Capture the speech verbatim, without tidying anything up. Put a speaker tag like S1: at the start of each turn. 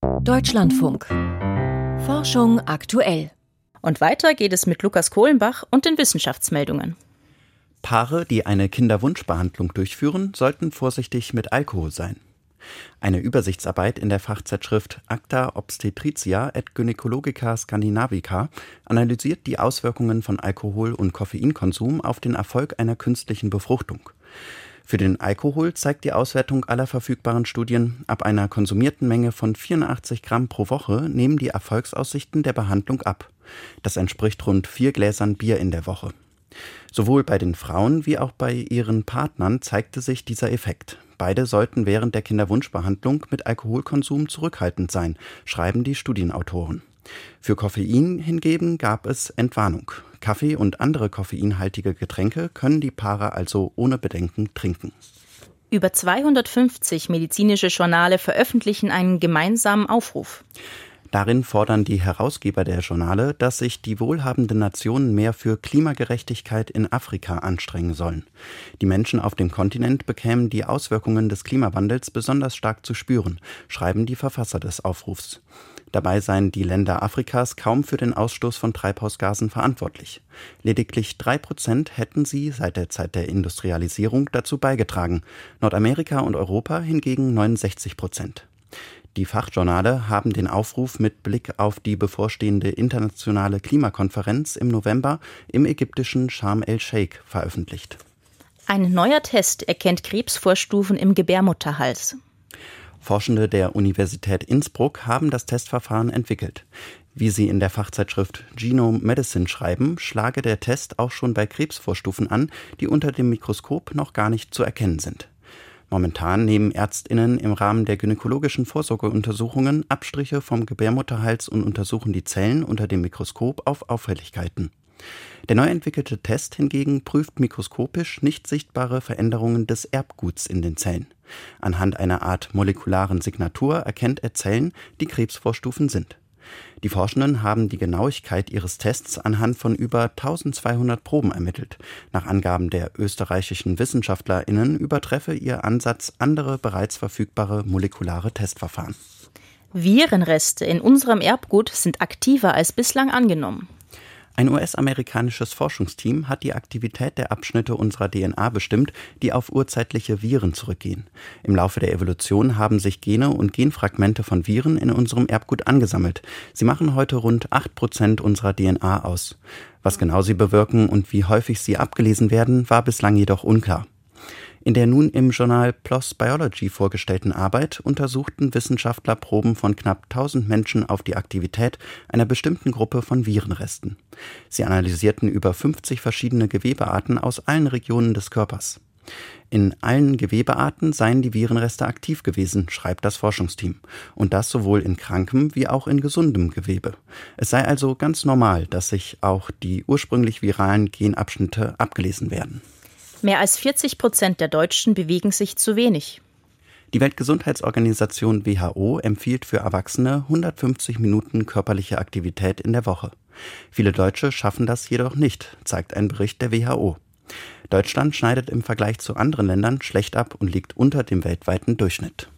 S1: Deutschlandfunk. Forschung aktuell.
S2: Und weiter geht es mit Lukas Kohlenbach und den Wissenschaftsmeldungen.
S3: Paare, die eine Kinderwunschbehandlung durchführen, sollten vorsichtig mit Alkohol sein. Eine Übersichtsarbeit in der Fachzeitschrift Acta Obstetricia et Gynäkologica Scandinavica analysiert die Auswirkungen von Alkohol- und Koffeinkonsum auf den Erfolg einer künstlichen Befruchtung. Für den Alkohol zeigt die Auswertung aller verfügbaren Studien, ab einer konsumierten Menge von vierundachtzig Gramm pro Woche nehmen die Erfolgsaussichten der Behandlung ab. Das entspricht rund vier Gläsern Bier in der Woche. Sowohl bei den Frauen wie auch bei ihren Partnern zeigte sich dieser Effekt. Beide sollten während der Kinderwunschbehandlung mit Alkoholkonsum zurückhaltend sein, schreiben die Studienautoren. Für Koffein hingegen gab es Entwarnung. Kaffee und andere koffeinhaltige Getränke können die Paare also ohne Bedenken trinken.
S2: Über zweihundertfünfzig medizinische Journale veröffentlichen einen gemeinsamen Aufruf.
S3: Darin fordern die Herausgeber der Journale, dass sich die wohlhabenden Nationen mehr für Klimagerechtigkeit in Afrika anstrengen sollen. Die Menschen auf dem Kontinent bekämen die Auswirkungen des Klimawandels besonders stark zu spüren, schreiben die Verfasser des Aufrufs. Dabei seien die Länder Afrikas kaum für den Ausstoß von Treibhausgasen verantwortlich. Lediglich drei Prozent hätten sie seit der Zeit der Industrialisierung dazu beigetragen, Nordamerika und Europa hingegen neunundsechzig Prozent. Die Fachjournale haben den Aufruf mit Blick auf die bevorstehende internationale Klimakonferenz im November im ägyptischen Sharm el-Sheikh veröffentlicht.
S2: Ein neuer Test erkennt Krebsvorstufen im Gebärmutterhals.
S3: Forschende der Universität Innsbruck haben das Testverfahren entwickelt. Wie sie in der Fachzeitschrift Genome Medicine schreiben, schlage der Test auch schon bei Krebsvorstufen an, die unter dem Mikroskop noch gar nicht zu erkennen sind. Momentan nehmen ÄrztInnen im Rahmen der gynäkologischen Vorsorgeuntersuchungen Abstriche vom Gebärmutterhals und untersuchen die Zellen unter dem Mikroskop auf Auffälligkeiten. Der neu entwickelte Test hingegen prüft mikroskopisch nicht sichtbare Veränderungen des Erbguts in den Zellen. Anhand einer Art molekularen Signatur erkennt er Zellen, die Krebsvorstufen sind. Die Forschenden haben die Genauigkeit ihres Tests anhand von über eintausendzweihundert Proben ermittelt. Nach Angaben der österreichischen WissenschaftlerInnen übertreffe ihr Ansatz andere bereits verfügbare molekulare Testverfahren.
S2: Virenreste in unserem Erbgut sind aktiver als bislang angenommen.
S3: Ein U S-amerikanisches Forschungsteam hat die Aktivität der Abschnitte unserer D N A bestimmt, die auf urzeitliche Viren zurückgehen. Im Laufe der Evolution haben sich Gene und Genfragmente von Viren in unserem Erbgut angesammelt. Sie machen heute rund acht Prozent unserer D N A aus. Was genau sie bewirken und wie häufig sie abgelesen werden, war bislang jedoch unklar. In der nun im Journal P L O S Biology vorgestellten Arbeit untersuchten Wissenschaftler Proben von knapp tausend Menschen auf die Aktivität einer bestimmten Gruppe von Virenresten. Sie analysierten über fünfzig verschiedene Gewebearten aus allen Regionen des Körpers. In allen Gewebearten seien die Virenreste aktiv gewesen, schreibt das Forschungsteam. Und das sowohl in krankem wie auch in gesundem Gewebe. Es sei also ganz normal, dass sich auch die ursprünglich viralen Genabschnitte abgelesen werden.
S2: Mehr als vierzig Prozent der Deutschen bewegen sich zu wenig.
S3: Die Weltgesundheitsorganisation W H O empfiehlt für Erwachsene hundertfünfzig Minuten körperliche Aktivität in der Woche. Viele Deutsche schaffen das jedoch nicht, zeigt ein Bericht der W H O. Deutschland schneidet im Vergleich zu anderen Ländern schlecht ab und liegt unter dem weltweiten Durchschnitt.